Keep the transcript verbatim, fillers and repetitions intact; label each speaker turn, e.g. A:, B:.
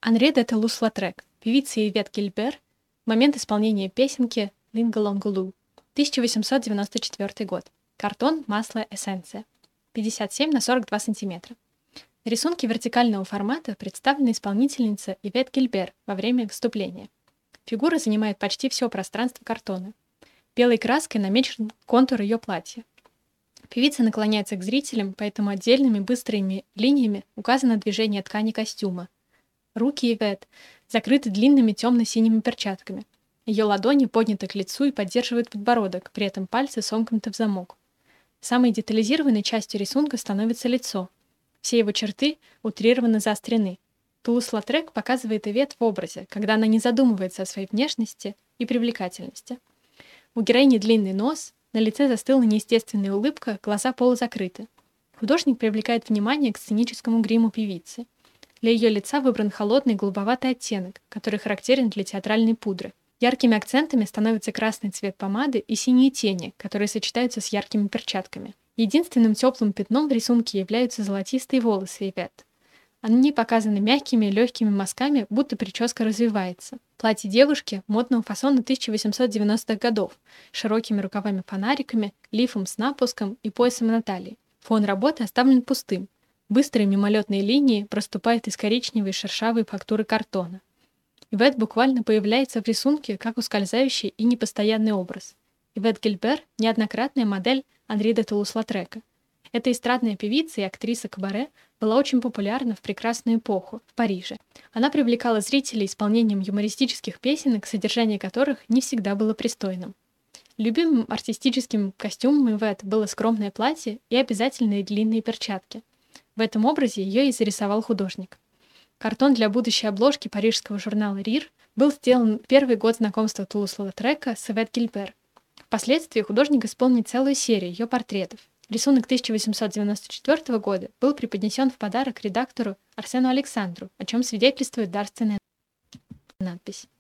A: Анри де Toulouse-Lautrec, певица Ивет Гильбер, момент исполнения песенки «Лингалонгулу», тысяча восемьсот девяносто четвёртый год. Картон, масло, эссенция. пятьдесят семь на сорок два сантиметра. Рисунки вертикального формата представлена исполнительница Ивет Гильбер во время выступления. Фигура занимает почти все пространство картона. Белой краской намечен контур ее платья. Певица наклоняется к зрителям, поэтому отдельными быстрыми линиями указано движение ткани костюма. Руки Ивет закрыты длинными темно-синими перчатками. Ее ладони подняты к лицу и поддерживают подбородок, при этом пальцы сомкнуты в замок. Самой детализированной частью рисунка становится лицо. Все его черты утрированно заострены. Toulouse-Lautrec показывает Ивет в образе, когда она не задумывается о своей внешности и привлекательности. У героини длинный нос, на лице застыла неестественная улыбка, глаза полузакрыты. Художник привлекает внимание к сценическому гриму певицы. Для ее лица выбран холодный голубоватый оттенок, который характерен для театральной пудры. Яркими акцентами становятся красный цвет помады и синие тени, которые сочетаются с яркими перчатками. Единственным теплым пятном в рисунке являются золотистые волосы Ивет. Они показаны мягкими, легкими мазками, будто прическа развивается. Платье девушки модного фасона тысяча восемьсот девяностых годов, с широкими рукавами-фонариками, лифом с напуском и поясом на талии. Фон работы оставлен пустым. Быстрые мимолетные линии проступают из коричневой шершавой фактуры картона. Ивет буквально появляется в рисунке как ускользающий и непостоянный образ. Ивет Гильбер – неоднократная модель Анри де Toulouse-Lautrec. Эта эстрадная певица и актриса кабаре была очень популярна в прекрасную эпоху в Париже. Она привлекала зрителей исполнением юмористических песенок, содержание которых не всегда было пристойным. Любимым артистическим костюмом Ивет было скромное платье и обязательные длинные перчатки. В этом образе ее и зарисовал художник. Картон для будущей обложки парижского журнала «Рир» был сделан в первый год знакомства Toulouse-Lautrec с Ивет Гильбер. Впоследствии художник исполнил целую серию ее портретов. Рисунок тысяча восемьсот девяносто четвёртого года был преподнесен в подарок редактору Арсену Александру, о чем свидетельствует дарственная надпись.